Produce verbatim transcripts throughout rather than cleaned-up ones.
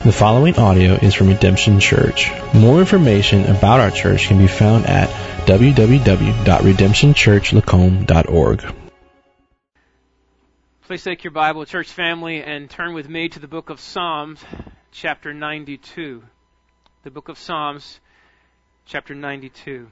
The following audio is from Redemption Church. More information about our church can be found at w w w dot redemption church lacombe dot org. Please take your Bible, church family, and turn with me to the book of Psalms, chapter ninety-two. The book of Psalms, chapter ninety-two.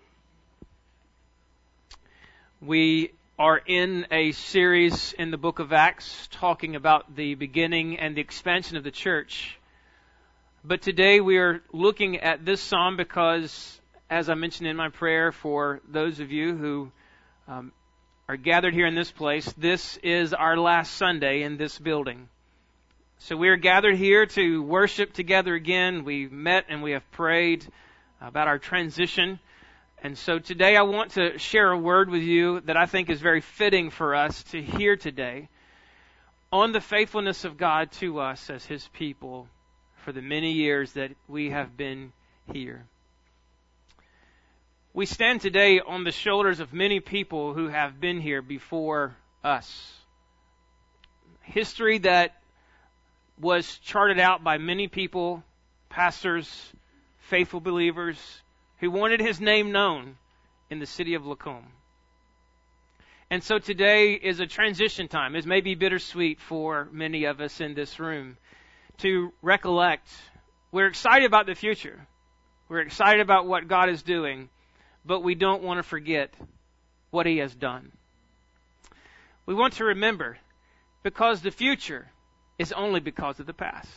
We are in a series in the book of Acts talking about the beginning and the expansion of the church. But today we are looking at this psalm because, as I mentioned in my prayer for those of you who um, are gathered here in this place, this is our last Sunday in this building. So we are gathered here to worship together again. We met and we have prayed about our transition. And so today I want to share a word with you that I think is very fitting for us to hear today on the faithfulness of God to us as His people for the many years that we have been here. We stand today on the shoulders of many people who have been here before us. History that was charted out by many people, pastors, faithful believers, who wanted His name known in the city of Lacombe. And so today is a transition time. It may be bittersweet for many of us in this room to recollect. We're excited about the future. We're excited about what God is doing, but we don't want to forget what He has done. We want to remember, because the future is only because of the past.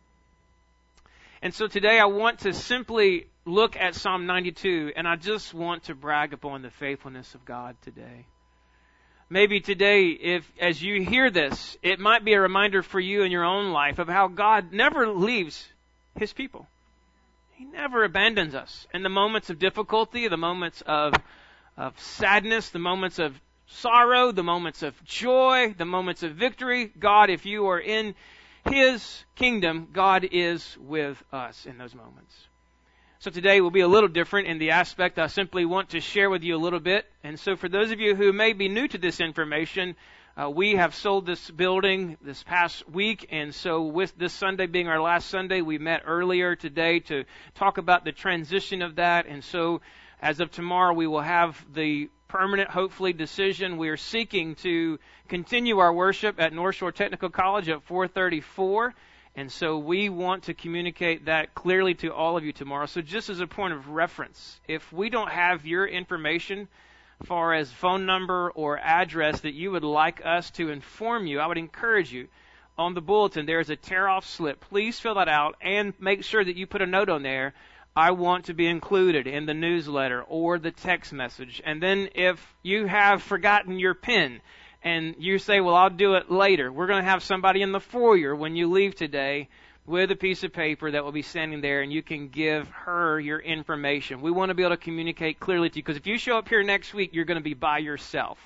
And so today I want to simply look at Psalm ninety-two, and I just want to brag upon the faithfulness of God today. Maybe today, if as you hear this, it might be a reminder for you in your own life of how God never leaves His people. He never abandons us. In the moments of difficulty, the moments of, of sadness, the moments of sorrow, the moments of joy, the moments of victory, God, if you are in His kingdom, God is with us in those moments. So today will be a little different in the aspect I simply want to share with you a little bit. And so for those of you who may be new to this information, uh, we have sold this building this past week. And so with this Sunday being our last Sunday, we met earlier today to talk about the transition of that. And so as of tomorrow, we will have the permanent, hopefully, decision. We are seeking to continue our worship at North Shore Technical College at four thirty-four. And so we want to communicate that clearly to all of you tomorrow. So just as a point of reference, if we don't have your information as far as phone number or address that you would like us to inform you, I would encourage you, on the bulletin there is a tear-off slip. Please fill that out and make sure that you put a note on there. I want to be included in the newsletter or the text message. And then if you have forgotten your PIN, and you say, well, I'll do it later, we're going to have somebody in the foyer when you leave today with a piece of paper that will be standing there, and you can give her your information. We want to be able to communicate clearly to you, because if you show up here next week, you're going to be by yourself.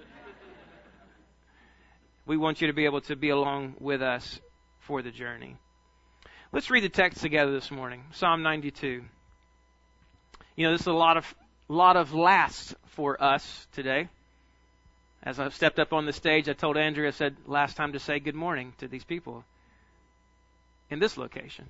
We want you to be able to be along with us for the journey. Let's read the text together this morning. Psalm ninety-two. You know, this is a lot of, lot of last for us today. As I stepped up on the stage, I told Andrea, I said, last time to say good morning to these people in this location.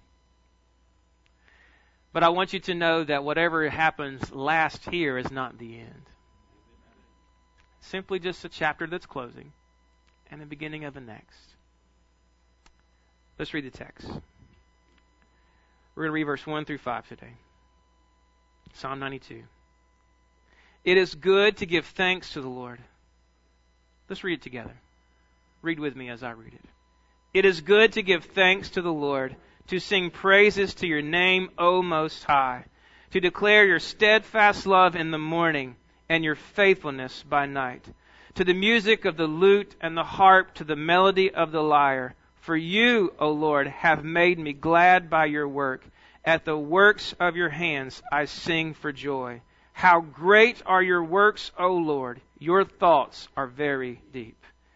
But I want you to know that whatever happens last here is not the end. Simply just a chapter that's closing and the beginning of the next. Let's read the text. We're going to read verse one through five today. Psalm ninety-two. It is good to give thanks to the Lord. Let's read it together. Read with me as I read it. It is good to give thanks to the Lord, to sing praises to your name, O Most High, to declare your steadfast love in the morning and your faithfulness by night, to the music of the lute and the harp, to the melody of the lyre. For you, O Lord, have made me glad by your work. At the works of your hands I sing for joy. How great are your works, O Lord! Your thoughts are very deep.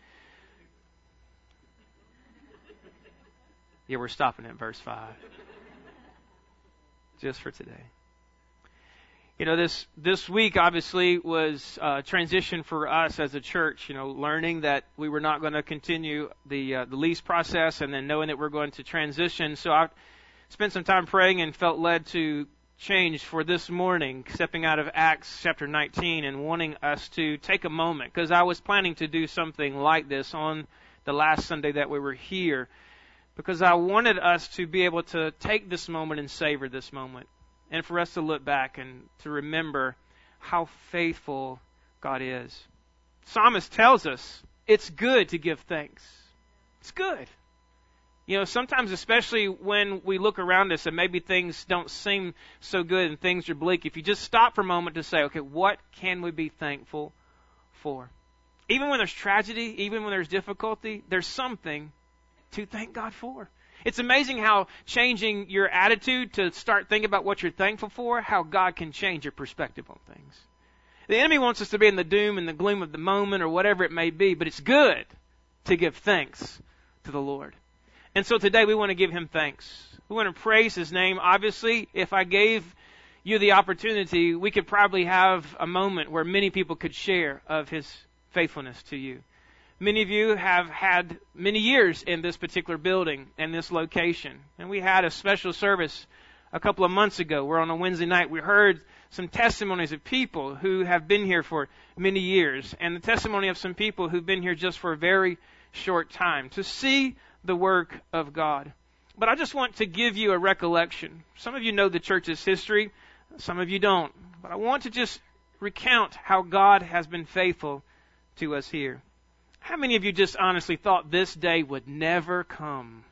Yeah, we're stopping at verse five. Just for today. You know, this this week obviously was a transition for us as a church. You know, learning that we were not going to continue the uh, the lease process, and then knowing that we're going to transition. So I spent some time praying and felt led to change for this morning, stepping out of Acts chapter nineteen and wanting us to take a moment, because I was planning to do something like this on the last Sunday that we were here, because I wanted us to be able to take this moment and savor this moment. And for us to look back and to remember how faithful God is. Psalmist tells us it's good to give thanks. It's good. You know, sometimes, especially when we look around us and maybe things don't seem so good and things are bleak, if you just stop for a moment to say, okay, what can we be thankful for? Even when there's tragedy, even when there's difficulty, there's something to thank God for. It's amazing how changing your attitude to start thinking about what you're thankful for, how God can change your perspective on things. The enemy wants us to be in the doom and the gloom of the moment or whatever it may be, but it's good to give thanks to the Lord. And so today we want to give Him thanks. We want to praise His name. Obviously, if I gave you the opportunity, we could probably have a moment where many people could share of His faithfulness to you. Many of you have had many years in this particular building and this location. And we had a special service a couple of months ago where on a Wednesday night we heard some testimonies of people who have been here for many years, and the testimony of some people who've been here just for a very short time to see the work of God. But I just want to give you a recollection. Some of you know the church's history, some of you don't. But I want to just recount how God has been faithful to us here. How many of you just honestly thought this day would never come?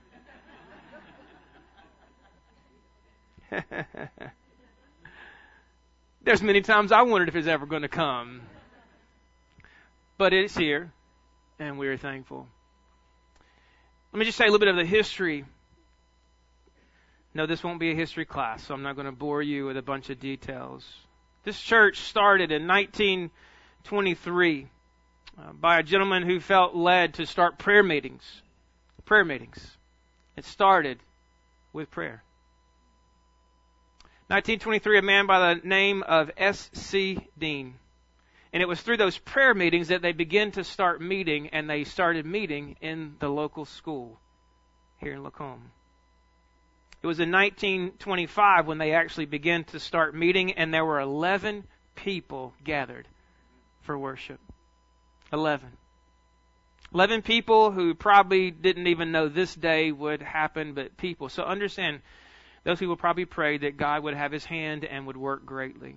There's many times I wondered if it's ever going to come. But it's here, and we're thankful. Let me just say a little bit of the history. No, this won't be a history class, so I'm not going to bore you with a bunch of details. This church started in nineteen twenty-three. Uh, by a gentleman who felt led to start prayer meetings. Prayer meetings. It started with prayer. nineteen twenty-three, a man by the name of S C Dean. And it was through those prayer meetings that they began to start meeting, and they started meeting in the local school here in Lacombe. It was in nineteen twenty-five when they actually began to start meeting, and there were eleven people gathered for worship. Eleven. Eleven people who probably didn't even know this day would happen, but people. So understand, those people probably prayed that God would have His hand and would work greatly.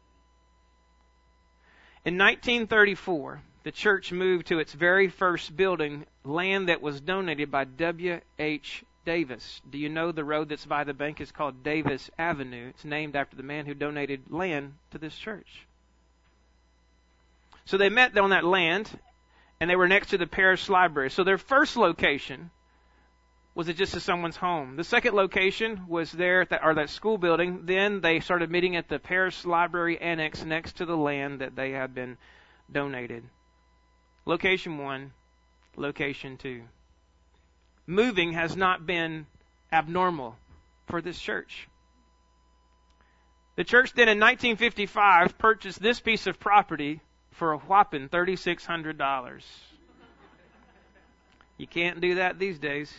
In nineteen thirty-four, the church moved to its very first building, land that was donated by W H Davis. Do you know the road that's by the bank is called Davis Avenue? It's named after the man who donated land to this church. So they met on that land, and they were next to the parish library. So their first location was it just at someone's home. The second location was there at that, or that school building. Then they started meeting at the parish library annex next to the land that they had been donated. Location one, location two. Moving has not been abnormal for this church. The church then in nineteen fifty-five purchased this piece of property for a whopping three thousand six hundred dollars. You can't do that these days.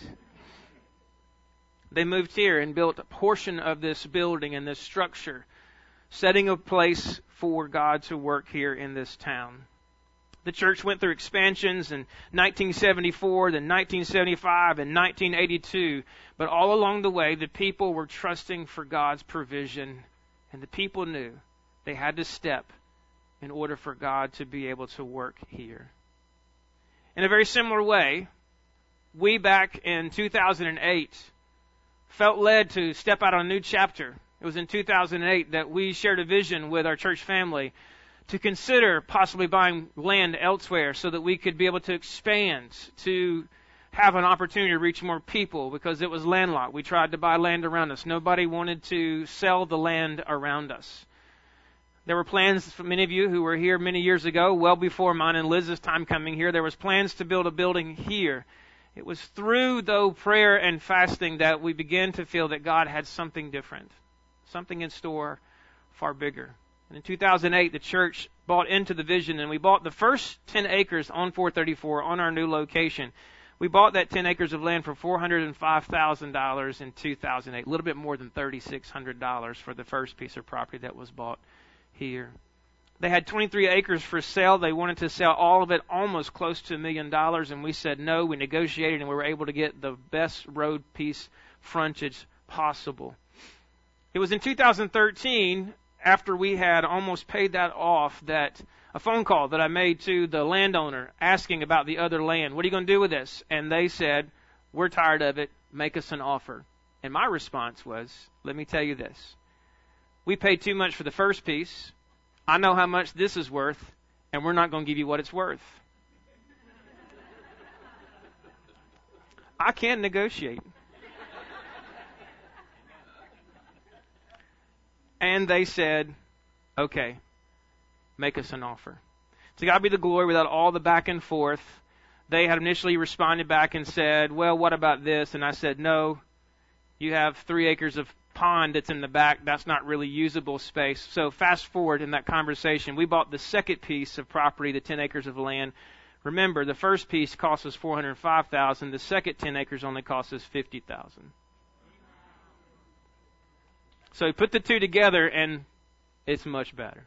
They moved here and built a portion of this building and this structure, setting a place for God to work here in this town. The church went through expansions in nineteen seventy-four, then nineteen seventy-five, and nineteen eighty-two. But all along the way, the people were trusting for God's provision, and the people knew they had to step in order for God to be able to work here. In a very similar way, we back in two thousand eight felt led to step out on a new chapter. It was in two thousand eight that we shared a vision with our church family to consider possibly buying land elsewhere so that we could be able to expand, to have an opportunity to reach more people because it was landlocked. We tried to buy land around us. Nobody wanted to sell the land around us. There were plans for many of you who were here many years ago, well before mine and Liz's time coming here. There was plans to build a building here. It was through, though, prayer and fasting that we began to feel that God had something different, something in store far bigger. And in two thousand eight, the church bought into the vision, and we bought the first ten acres on four thirty-four on our new location. We bought that ten acres of land for four hundred five thousand dollars in two thousand eight, a little bit more than three thousand six hundred dollars for the first piece of property that was bought here. They had twenty-three acres for sale. They wanted to sell all of it, almost close to a million dollars, and we said no. We negotiated, and we were able to get the best road piece frontage possible. It was in two thousand thirteen, after we had almost paid that off, that a phone call that I made to the landowner asking about the other land. What are you going to do with this? And they said, we're tired of it. Make us an offer. And my response was, let me tell you this. We paid too much for the first piece. I know how much this is worth, and we're not going to give you what it's worth. I can negotiate. And they said, okay, make us an offer. To God be the glory. Without all the back and forth, they had initially responded back and said, well, what about this? And I said, no, you have three acres of pond that's in the back. That's not really usable space. So fast forward in that conversation, we bought the second piece of property, the ten acres of land. Remember, the first piece cost us four hundred five thousand dollars. The second ten acres only cost us fifty thousand dollars. So we put the two together, and it's much better.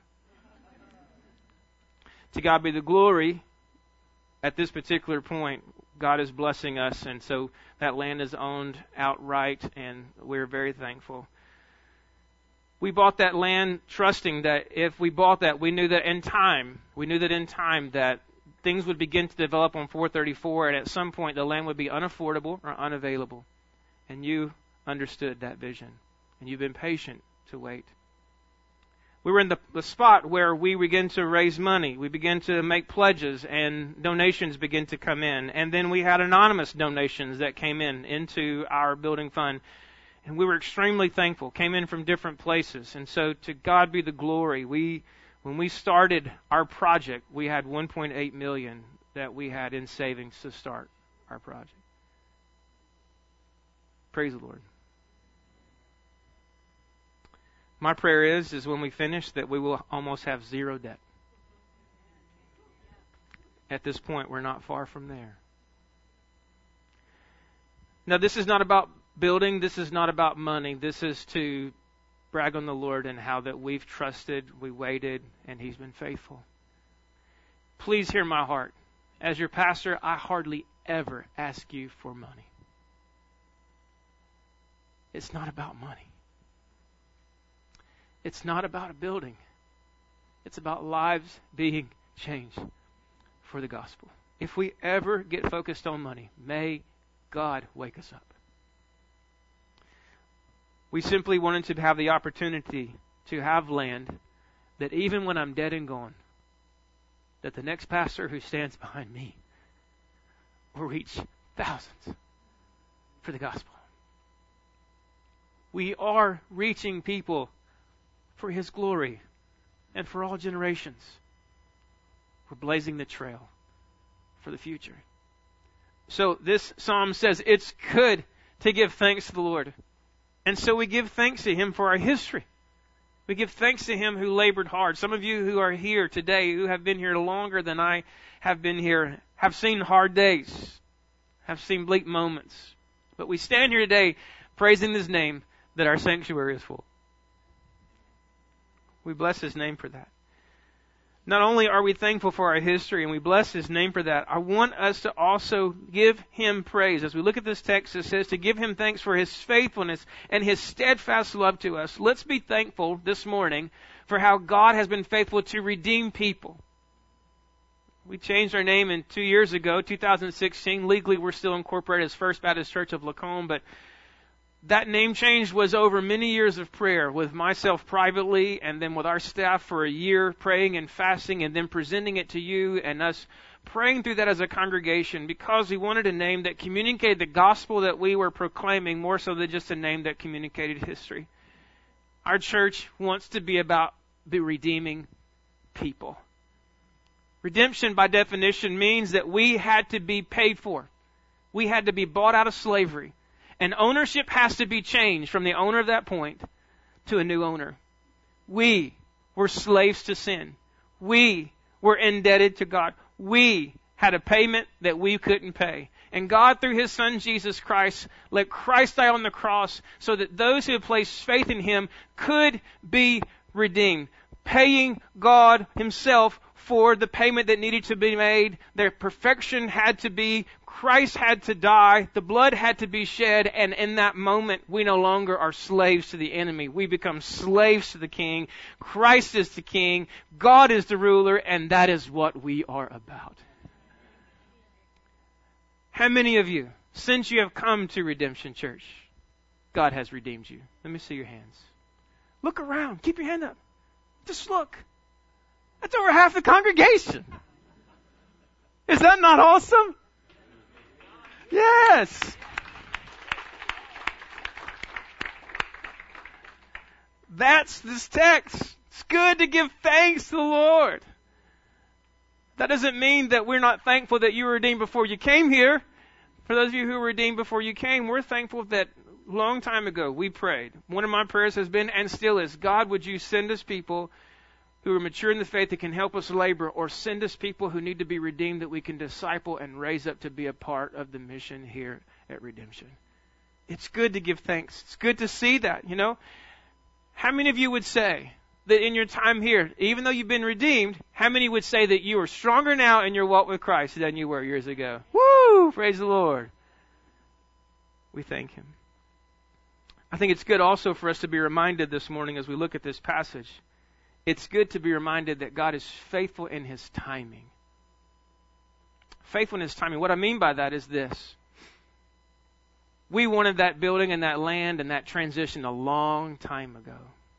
To God be the glory. At this particular point, God is blessing us, and so that land is owned outright, and we're very thankful. We bought that land trusting that if we bought that, we knew that in time, we knew that in time that things would begin to develop on four thirty-four, and at some point the land would be unaffordable or unavailable. And you understood that vision, and you've been patient to wait. We were in the, the spot where we began to raise money. We began to make pledges, and donations began to come in. And then we had anonymous donations that came in into our building fund. And we were extremely thankful, came in from different places. And so to God be the glory. We, when we started our project, we had one point eight million dollars that we had in savings to start our project. Praise the Lord. My prayer is, is when we finish, that we will almost have zero debt. At this point, we're not far from there. Now, this is not about building. This is not about money. This is to brag on the Lord and how that we've trusted, we waited, and He's been faithful. Please hear my heart. As your pastor, I hardly ever ask you for money. It's not about money. It's not about a building. It's about lives being changed for the gospel. If we ever get focused on money, may God wake us up. We simply wanted to have the opportunity to have land that even when I'm dead and gone, that the next pastor who stands behind me will reach thousands for the gospel. We are reaching people for His glory and for all generations. We're blazing the trail for the future. So this psalm says it's good to give thanks to the Lord. And so we give thanks to Him for our history. We give thanks to Him who labored hard. Some of you who are here today, who have been here longer than I have been here, have seen hard days, have seen bleak moments. But we stand here today praising His name that our sanctuary is full. We bless His name for that. Not only are we thankful for our history and we bless His name for that, I want us to also give Him praise. As we look at this text, it says to give Him thanks for His faithfulness and His steadfast love to us. Let's be thankful this morning for how God has been faithful to redeem people. We changed our name in two years ago, two thousand sixteen. Legally, we're still incorporated as First Baptist Church of Lacombe, but that name change was over many years of prayer with myself privately and then with our staff for a year praying and fasting and then presenting it to you and us praying through that as a congregation because we wanted a name that communicated the gospel that we were proclaiming more so than just a name that communicated history. Our church wants to be about the redeeming people. Redemption by definition means that we had to be paid for. We had to be bought out of slavery. And ownership has to be changed from the owner of that point to a new owner. We were slaves to sin. We were indebted to God. We had a payment that we couldn't pay. And God, through His Son, Jesus Christ, let Christ die on the cross so that those who have placed faith in Him could be redeemed, paying God Himself for the payment that needed to be made. Their perfection had to be, Christ had to die, the blood had to be shed, and in that moment, we no longer are slaves to the enemy. We become slaves to the King. Christ is the King. God is the ruler, and that is what we are about. How many of you, since you have come to Redemption Church, God has redeemed you? Let me see your hands. Look around. Keep your hand up. Just look. That's over half the congregation. Is that not awesome? Yes. That's this text. It's good to give thanks to the Lord. That doesn't mean that we're not thankful that you were redeemed before you came here. For those of you who were redeemed before you came, we're thankful that a long time ago we prayed. One of my prayers has been and still is, God, would you send us people who are mature in the faith that can help us labor, or send us people who need to be redeemed that we can disciple and raise up to be a part of the mission here at Redemption. It's good to give thanks. It's good to see that, you know. How many of you would say that in your time here, even though you've been redeemed, how many would say that you are stronger now in your walk with Christ than you were years ago? Woo! Praise the Lord. We thank Him. I think it's good also for us to be reminded this morning as we look at this passage. It's good to be reminded that God is faithful in His timing. Faithful in His timing. What I mean by that is this. We wanted that building and that land and that transition a long time ago.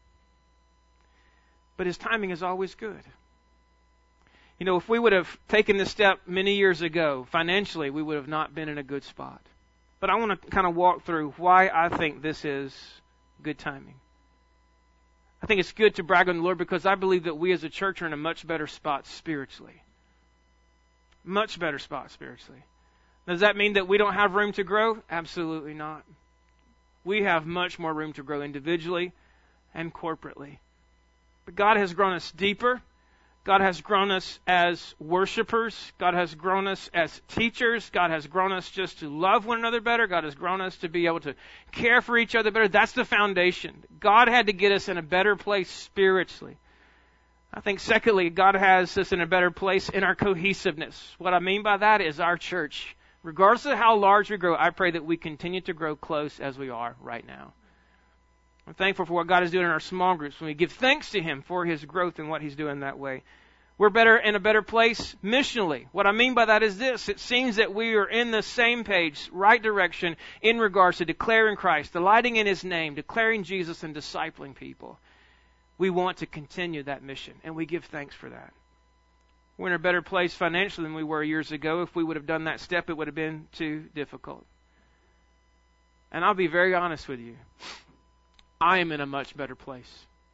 But His timing is always good. You know, if we would have taken this step many years ago, financially, we would have not been in a good spot. But I want to kind of walk through why I think this is good timing. I think it's good to brag on the Lord because I believe that we as a church are in a much better spot spiritually. Much better spot spiritually. Does that mean that we don't have room to grow? Absolutely not. We have much more room to grow individually and corporately. But God has grown us deeper. God has grown us as worshipers. God has grown us as teachers. God has grown us just to love one another better. God has grown us to be able to care for each other better. That's the foundation. God had to get us in a better place spiritually. I think secondly, God has us in a better place in our cohesiveness. What I mean by that is our church. Regardless of how large we grow, I pray that we continue to grow close as we are right now. I'm thankful for what God is doing in our small groups when we give thanks to Him for His growth and what He's doing that way. We're better in a better place missionally. What I mean by that is this. It seems that we are in the same page, right direction, in regards to declaring Christ, delighting in His name, declaring Jesus, and discipling people. We want to continue that mission, and we give thanks for that. We're in a better place financially than we were years ago. If we would have done that step, it would have been too difficult. And I'll be very honest with you. I am in a much better place.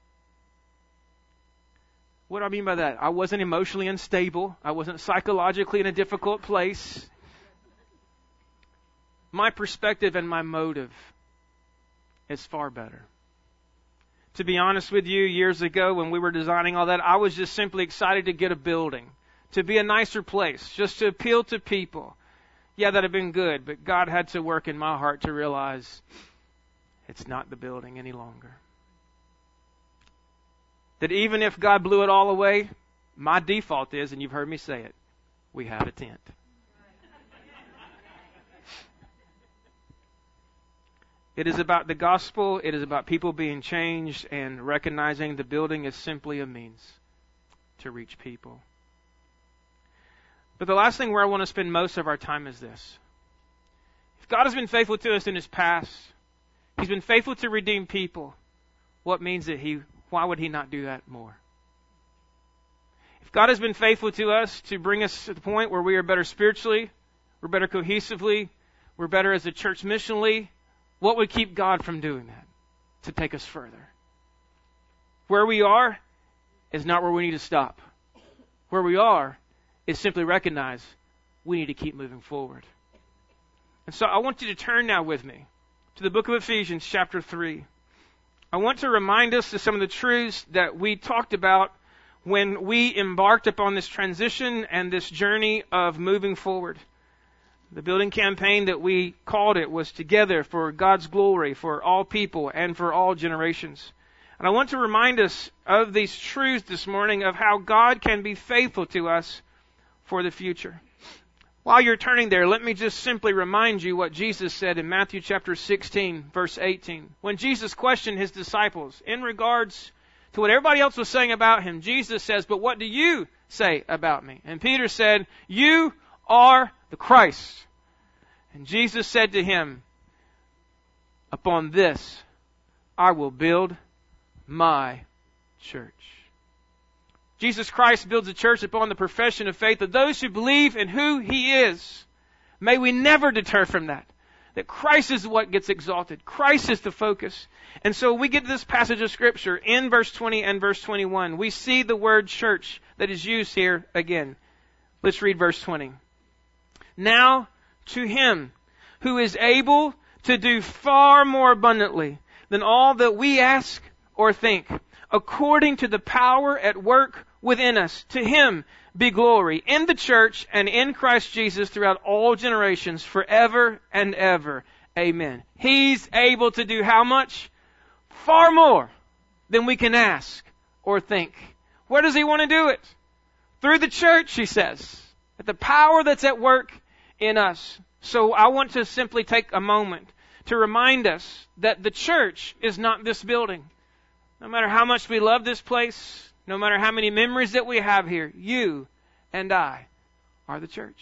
What do I mean by that? I wasn't emotionally unstable. I wasn't psychologically in a difficult place. My perspective and my motive is far better. To be honest with you, years ago when we were designing all that, I was just simply excited to get a building, to be a nicer place, just to appeal to people. Yeah, that had been good, but God had to work in my heart to realize it's not the building any longer. That even if God blew it all away, my default is, and you've heard me say it, we have a tent. It is about the gospel. It is about people being changed and recognizing the building is simply a means to reach people. But the last thing where I want to spend most of our time is this. If God has been faithful to us in His past, He's been faithful to redeem people, what means that He, why would He not do that more? If God has been faithful to us to bring us to the point where we are better spiritually, we're better cohesively, we're better as a church missionally, what would keep God from doing that? To take us further. Where we are is not where we need to stop. Where we are is simply recognize we need to keep moving forward. And so I want you to turn now with me to the book of Ephesians chapter three. I want to remind us of some of the truths that we talked about when we embarked upon this transition and this journey of moving forward. The building campaign that we called it was Together for God's Glory, for all people and for all generations. And I want to remind us of these truths this morning of how God can be faithful to us for the future. While you're turning there, let me just simply remind you what Jesus said in Matthew chapter sixteen, verse eighteen. When Jesus questioned his disciples in regards to what everybody else was saying about him, Jesus says, "But what do you say about me?" And Peter said, "You are the Christ." And Jesus said to him, "Upon this I will build my church." Jesus Christ builds a church upon the profession of faith of those who believe in who He is. May we never deter from that. That Christ is what gets exalted. Christ is the focus. And so we get to this passage of Scripture in verse twenty and verse twenty-one. We see the word church that is used here again. Let's read verse twenty. "Now to Him who is able to do far more abundantly than all that we ask or think, according to the power at work within us, to Him be glory in the church and in Christ Jesus throughout all generations, forever and ever. Amen." He's able to do how much? Far more than we can ask or think. Where does He want to do it? Through the church, He says. At the power that's at work in us. So I want to simply take a moment to remind us that the church is not this building. No matter how much we love this place, no matter how many memories that we have here, you and I are the church.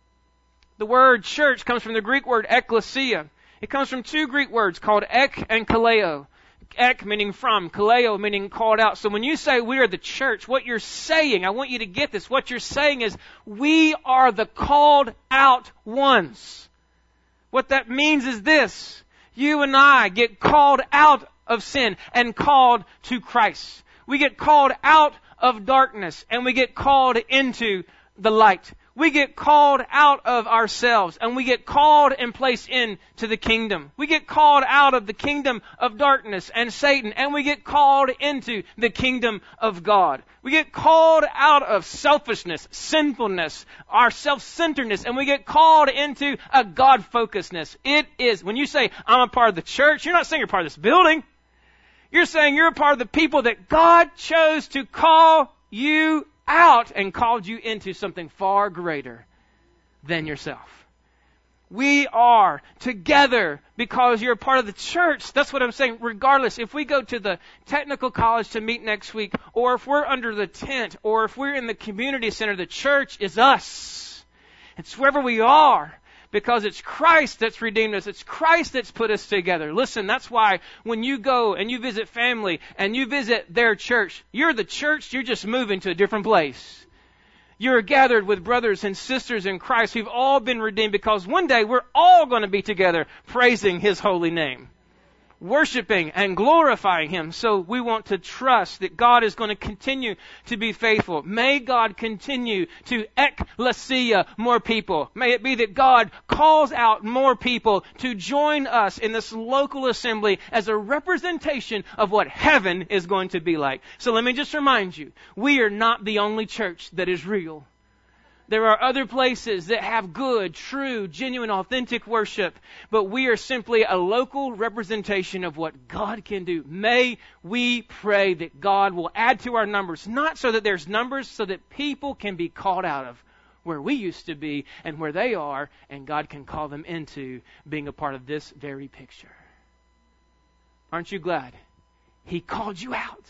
The word church comes from the Greek word ekklesia. It comes from two Greek words called ek and kaleo. Ek meaning from, kaleo meaning called out. So when you say we are the church, what you're saying, I want you to get this, what you're saying is we are the called out ones. What that means is this: you and I get called out of sin and called to Christ. We get called out of darkness and we get called into the light. We get called out of ourselves and we get called and placed into the kingdom. We get called out of the kingdom of darkness and Satan and we get called into the kingdom of God. We get called out of selfishness, sinfulness, our self-centeredness, and we get called into a God-focusedness. It is, when you say, I'm a part of the church, you're not saying you're part of this building. You're saying you're a part of the people that God chose to call you out and called you into something far greater than yourself. We are together because you're a part of the church. That's what I'm saying. Regardless, if we go to the technical college to meet next week, or if we're under the tent, or if we're in the community center, the church is us. It's wherever we are. Because it's Christ that's redeemed us. It's Christ that's put us together. Listen, that's why when you go and you visit family and you visit their church, you're the church, you're just moving to a different place. You're gathered with brothers and sisters in Christ who've all been redeemed because one day we're all going to be together praising His holy name, worshiping and glorifying Him. So we want to trust that God is going to continue to be faithful. May God continue to ekklesia more people. May it be that God calls out more people to join us in this local assembly as a representation of what heaven is going to be like. So let me just remind you, we are not the only church that is real. There are other places that have good, true, genuine, authentic worship, but we are simply a local representation of what God can do. May we pray that God will add to our numbers, not so that there's numbers, so that people can be called out of where we used to be and where they are, and God can call them into being a part of this very picture. Aren't you glad He called you out?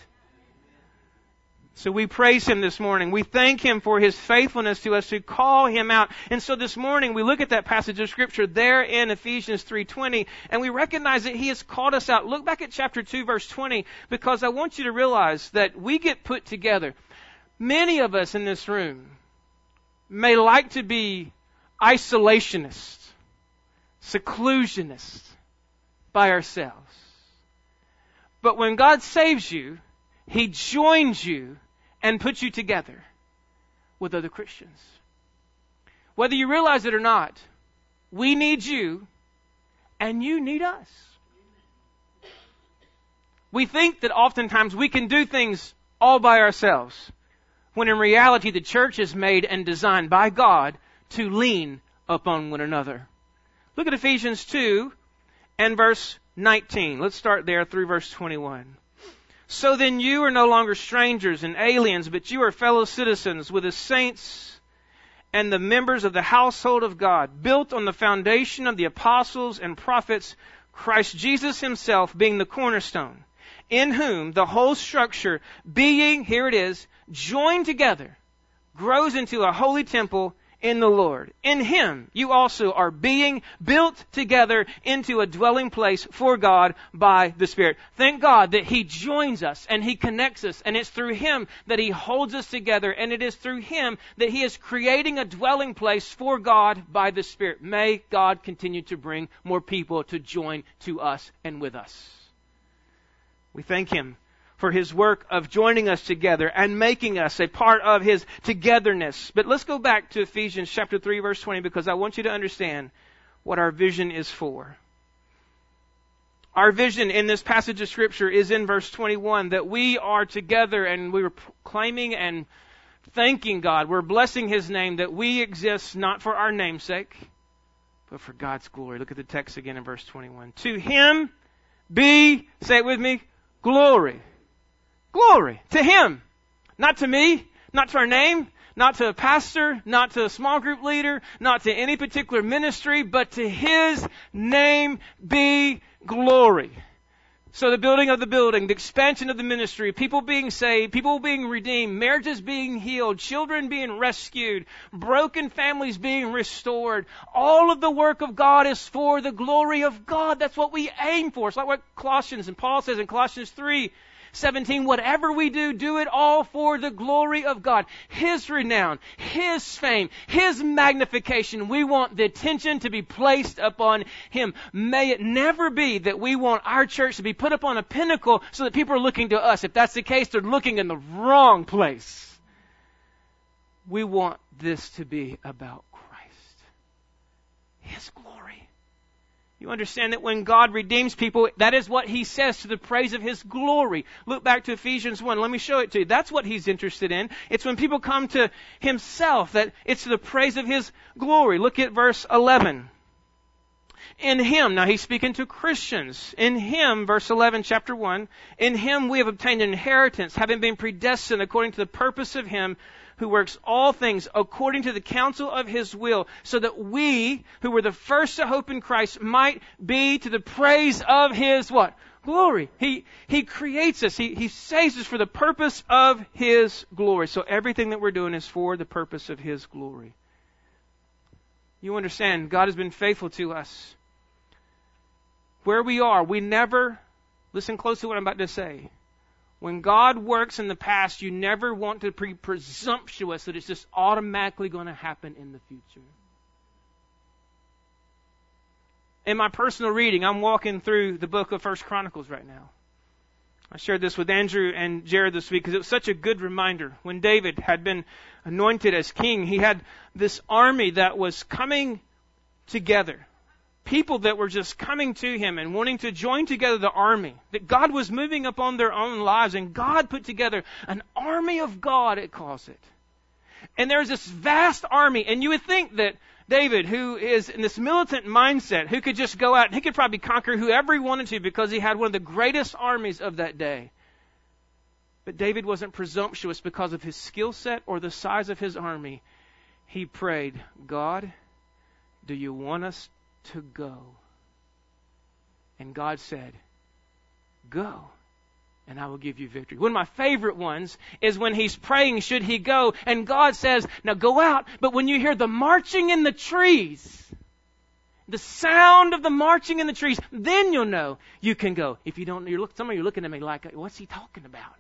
So we praise Him this morning. We thank Him for His faithfulness to us to call Him out. And so this morning we look at that passage of Scripture there in Ephesians three twenty, and we recognize that He has called us out. Look back at chapter two, verse twenty, because I want you to realize that we get put together. Many of us in this room may like to be isolationists, seclusionists by ourselves. But when God saves you, He joins you and puts you together with other Christians. Whether you realize it or not, we need you and you need us. We think that oftentimes we can do things all by ourselves, when in reality the church is made and designed by God to lean upon one another. Look at Ephesians two and verse nineteen. Let's start there through verse twenty-one. So then you are no longer strangers and aliens, but you are fellow citizens with the saints and the members of the household of God, built on the foundation of the apostles and prophets, Christ Jesus himself being the cornerstone, in whom the whole structure being, here it is, joined together, grows into a holy temple in the Lord. In him you also are being built together into a dwelling place for God by the Spirit. Thank God that he joins us and he connects us, and it's through him that he holds us together, and it is through him that he is creating a dwelling place for God by the Spirit. May God continue to bring more people to join to us and with us. We thank him for his work of joining us together and making us a part of his togetherness. But let's go back to Ephesians chapter three, verse twenty, because I want you to understand what our vision is for. Our vision in this passage of Scripture is in verse twenty-one, that we are together and we are proclaiming and thanking God. We're blessing his name, that we exist not for our namesake, but for God's glory. Look at the text again in verse twenty-one. To him be, say it with me, glory. Glory to him. Not to me, not to our name, not to a pastor, not to a small group leader, not to any particular ministry, but to his name be glory. So the building of the building, the expansion of the ministry, people being saved, people being redeemed, marriages being healed, children being rescued, broken families being restored. All of the work of God is for the glory of God. That's what we aim for. It's like what Colossians and Paul says in Colossians three seventeen, whatever we do, do it all for the glory of God. His renown, his fame, his magnification. We want the attention to be placed upon him. May it never be that we want our church to be put up on a pinnacle so that people are looking to us. If that's the case, they're looking in the wrong place. We want this to be about Christ, his glory. You understand that when God redeems people, that is what he says, to the praise of his glory. Look back to Ephesians one. Let me show it to you. That's what he's interested in. It's when people come to himself that it's to the praise of his glory. Look at verse eleven. In him, now he's speaking to Christians. In him, verse eleven, chapter one, in him we have obtained an inheritance, having been predestined according to the purpose of him who works all things according to the counsel of his will, so that we, who were the first to hope in Christ, might be to the praise of his what? Glory. He, he creates us. He, he saves us for the purpose of his glory. So everything that we're doing is for the purpose of his glory. You understand, God has been faithful to us. Where we are, we never, listen close to what I'm about to say. When God works in the past, you never want to be presumptuous that it's just automatically going to happen in the future. In my personal reading, I'm walking through the book of First Chronicles right now. I shared this with Andrew and Jared this week because it was such a good reminder. When David had been anointed as king, he had this army that was coming together. People that were just coming to him and wanting to join together the army. That God was moving upon their own lives, and God put together an army of God, it calls it. And there's this vast army, and you would think that David, who is in this militant mindset, who could just go out and he could probably conquer whoever he wanted to because he had one of the greatest armies of that day. But David wasn't presumptuous because of his skill set or the size of his army. He prayed, God, do you want us to go? And God said, go, and I will give you victory. One of my favorite ones is when he's praying, should he go? And God says, now go out, but when you hear the marching in the trees, the sound of the marching in the trees, then you'll know you can go. If you don't, you're look, some of you are looking at me like, what's he talking about?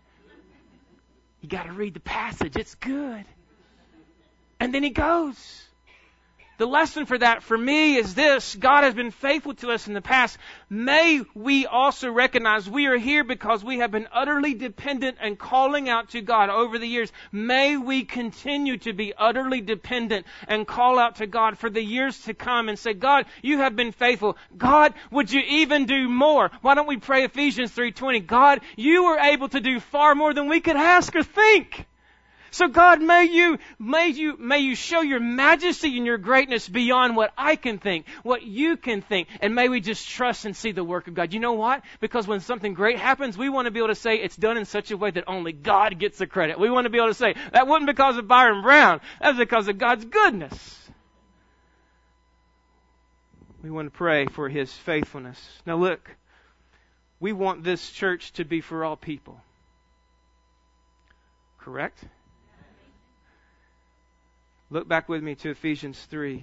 You got to read the passage. It's good. And then he goes. The lesson for that for me is this: God has been faithful to us in the past. May we also recognize we are here because we have been utterly dependent and calling out to God over the years. May we continue to be utterly dependent and call out to God for the years to come and say, God, you have been faithful. God, would you even do more? Why don't we pray Ephesians three twenty? God, you were able to do far more than we could ask or think. So God, may you, may you, may you show your majesty and your greatness beyond what I can think, what you can think, and may we just trust and see the work of God. You know what? Because when something great happens, we want to be able to say it's done in such a way that only God gets the credit. We want to be able to say that wasn't because of Byron Brown, that was because of God's goodness. We want to pray for His faithfulness. Now look, we want this church to be for all people. Correct? Look back with me to Ephesians three.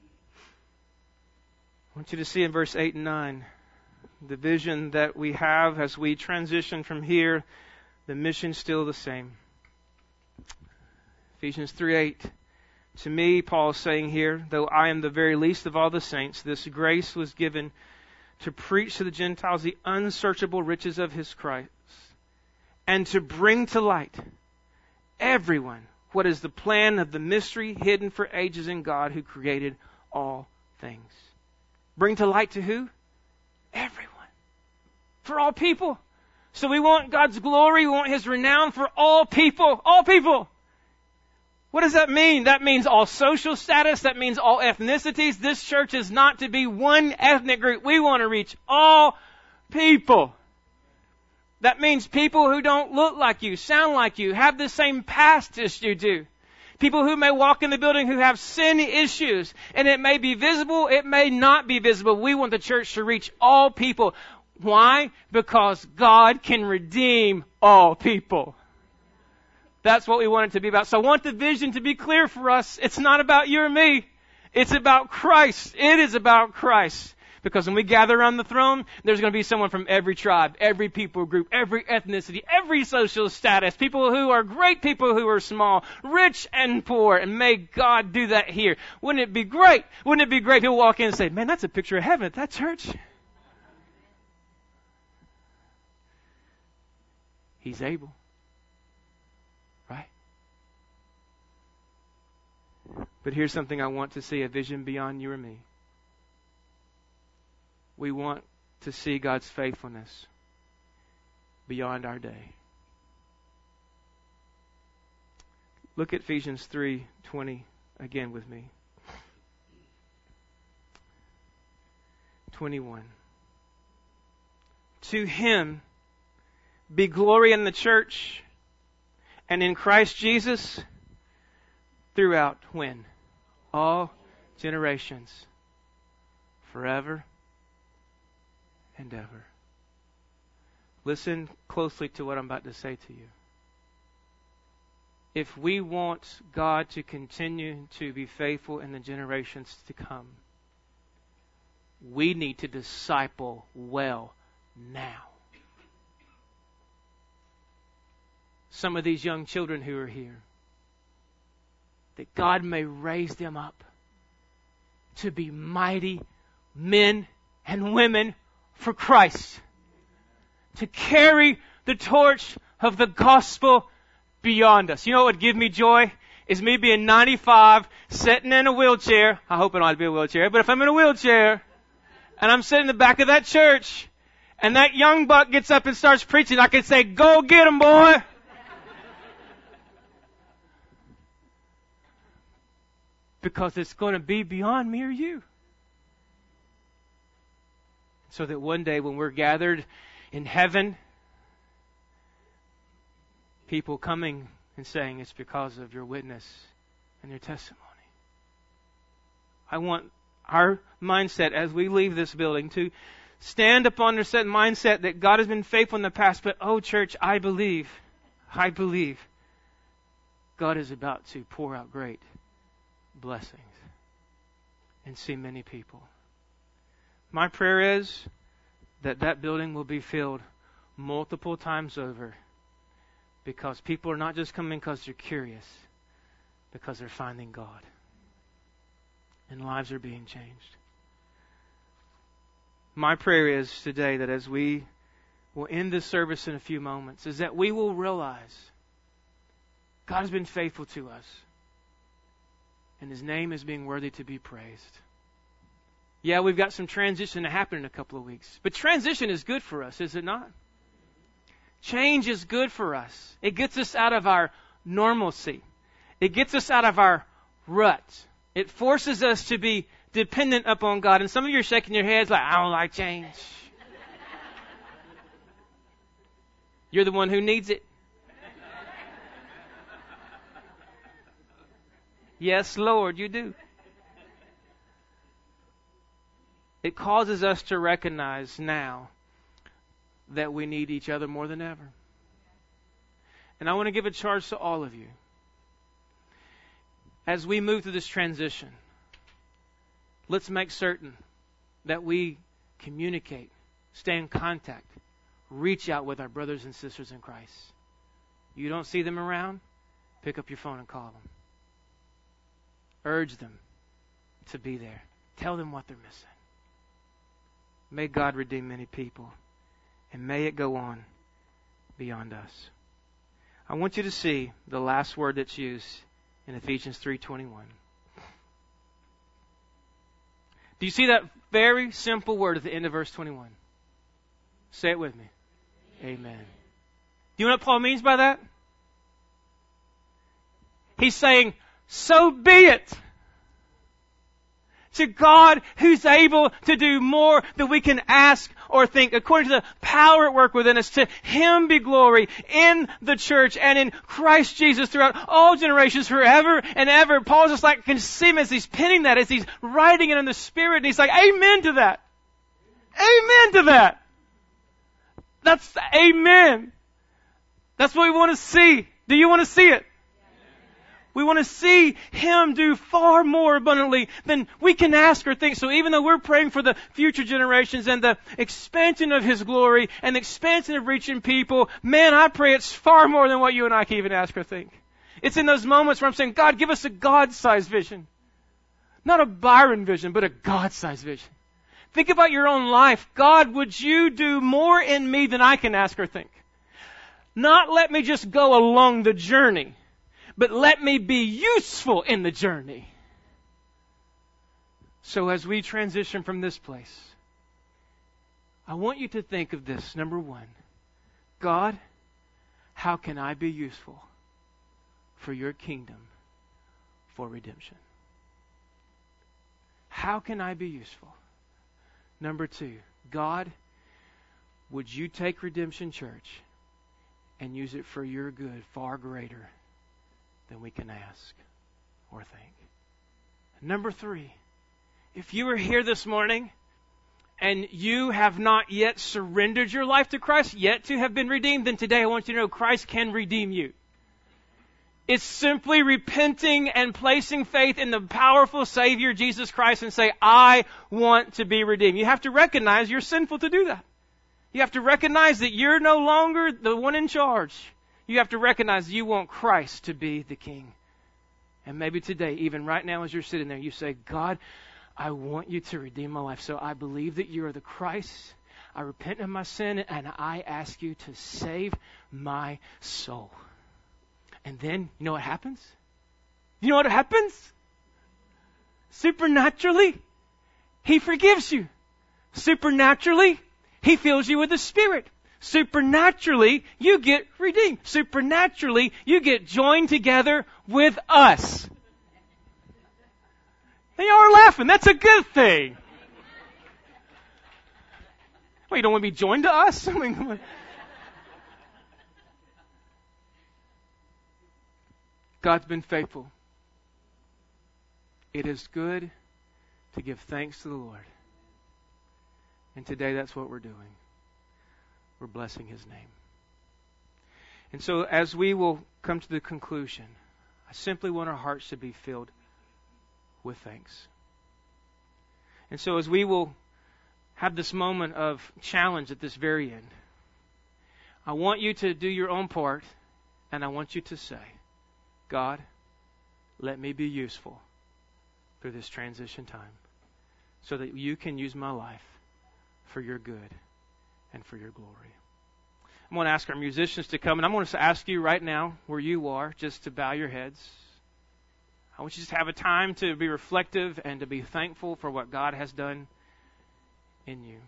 I want you to see in verse eight and nine the vision that we have as we transition from here. The mission's still the same. Ephesians three eight. To me, Paul is saying here, though I am the very least of all the saints, this grace was given to preach to the Gentiles the unsearchable riches of His Christ, and to bring to light everyone what is the plan of the mystery hidden for ages in God who created all things. Bring to light to who? Everyone. For all people. So we want God's glory, we want His renown for all people. All people. What does that mean? That means all social status. That means all ethnicities. This church is not to be one ethnic group. We want to reach all people. That means people who don't look like you, sound like you, have the same past as you do. People who may walk in the building who have sin issues. And it may be visible, it may not be visible. We want the church to reach all people. Why? Because God can redeem all people. That's what we want it to be about. So I want the vision to be clear for us. It's not about you or me. It's about Christ. It is about Christ. Because when we gather around the throne, there's going to be someone from every tribe, every people group, every ethnicity, every social status, people who are great, people who are small, rich and poor, and may God do that here. Wouldn't it be great? Wouldn't it be great to walk in and say, man, that's a picture of heaven at that church? He's able. Right? But here's something I want to see, a vision beyond you or me. We want to see God's faithfulness beyond our day. Look at Ephesians three twenty again with me. twenty-one. To Him be glory in the church and in Christ Jesus throughout when? All generations. Forever and ever. Listen closely to what I'm about to say to you. If we want God to continue to be faithful in the generations to come, we need to disciple well now. Some of these young children who are here, that God may raise them up to be mighty men and women for Christ, to carry the torch of the gospel beyond us. You know what would give me joy? Is me being ninety-five, sitting in a wheelchair. I hope I don't have to be in a wheelchair, but if I'm in a wheelchair, and I'm sitting in the back of that church, and that young buck gets up and starts preaching, I can say, go get him, boy! Because it's going to be beyond me or you. So that one day when we're gathered in heaven, people coming and saying it's because of your witness and your testimony. I want our mindset as we leave this building to stand upon this mindset that God has been faithful in the past, but oh church, I believe, I believe God is about to pour out great blessings and see many people. My prayer is that that building will be filled multiple times over, because people are not just coming because they're curious, because they're finding God. and lives are being changed. My prayer is today that as we will end this service in a few moments, is that we will realize God has been faithful to us, and His name is being worthy to be praised. Yeah, we've got some transition to happen in a couple of weeks, but transition is good for us, is it not? Change is good for us. It gets us out of our normalcy. It gets us out of our rut. It forces us to be dependent upon God. And some of you are shaking your heads like, I don't like change. You're the one who needs it. Yes, Lord, you do. It causes us to recognize now that we need each other more than ever. And I want to give a charge to all of you. As we move through this transition, let's make certain that we communicate, stay in contact, reach out with our brothers and sisters in Christ. You don't see them around? Pick up your phone and call them. Urge them to be there. Tell them what they're missing. May God redeem many people, and may it go on beyond us. I want you to see the last word that's used in Ephesians three twenty-one. Do you see that very simple word at the end of verse twenty-one? Say it with me. Amen. Do you know what Paul means by that? He's saying, so be it. To God who's able to do more than we can ask or think, according to the power at work within us. To Him be glory in the church and in Christ Jesus throughout all generations, forever and ever. Paul just like can see him as he's penning that, as he's writing it in the Spirit, and he's like, amen to that. Amen to that. That's amen. That's what we want to see. Do you want to see it? We want to see Him do far more abundantly than we can ask or think. So even though we're praying for the future generations and the expansion of His glory and the expansion of reaching people, man, I pray it's far more than what you and I can even ask or think. It's in those moments where I'm saying, God, give us a God-sized vision. Not a Byron vision, but a God-sized vision. Think about your own life. God, would you do more in me than I can ask or think? Not let me just go along the journey, but let me be useful in the journey. So as we transition from this place, I want you to think of this. Number one, God, how can I be useful for your kingdom for redemption? How can I be useful? Number two, God, would you take Redemption Church and use it for your good far greater than we can ask or think? Number three, if you are here this morning and you have not yet surrendered your life to Christ, yet to have been redeemed, then today I want you to know Christ can redeem you. It's simply repenting and placing faith in the powerful Savior, Jesus Christ, and say, I want to be redeemed. You have to recognize you're sinful to do that. You have to recognize that you're no longer the one in charge. You have to recognize you want Christ to be the King. And maybe today, even right now as you're sitting there, you say, God, I want you to redeem my life. So I believe that you are the Christ. I repent of my sin, and I ask you to save my soul. And then, you know what happens? You know what happens? Supernaturally, He forgives you. Supernaturally, He fills you with the Spirit. Supernaturally, you get redeemed. Supernaturally, you get joined together with us. And you are laughing. That's a good thing. Well, you don't want to be joined to us? I mean, God's been faithful. It is good to give thanks to the Lord. And today that's what we're doing. We're blessing His name. And so as we will come to the conclusion, I simply want our hearts to be filled with thanks. And so as we will have this moment of challenge at this very end, I want you to do your own part, and I want you to say, God, let me be useful through this transition time so that you can use my life for your good and for your glory. I'm going to ask our musicians to come, and I'm going to ask you right now, where you are, just to bow your heads. I want you to just have a time to be reflective and to be thankful for what God has done in you.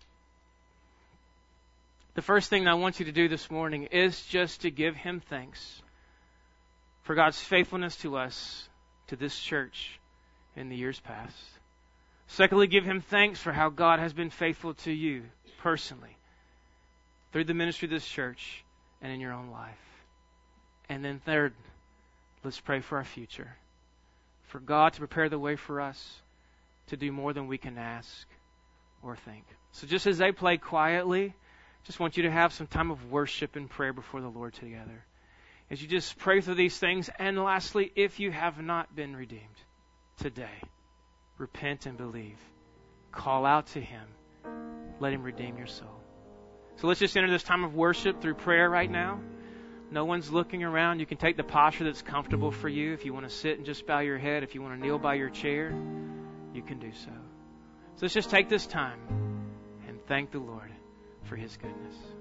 The first thing I want you to do this morning is just to give Him thanks for God's faithfulness to us, to this church in the years past. Secondly, give Him thanks for how God has been faithful to you personally, through the ministry of this church and in your own life. And then third, let's pray for our future. For God to prepare the way for us to do more than we can ask or think. So just as they play quietly, just want you to have some time of worship and prayer before the Lord together. As you just pray through these things. And lastly, if you have not been redeemed today, repent and believe. Call out to Him. Let Him redeem your soul. So let's just enter this time of worship through prayer right now. No one's looking around. You can take the posture that's comfortable for you. If you want to sit and just bow your head, if you want to kneel by your chair, you can do so. So let's just take this time and thank the Lord for His goodness.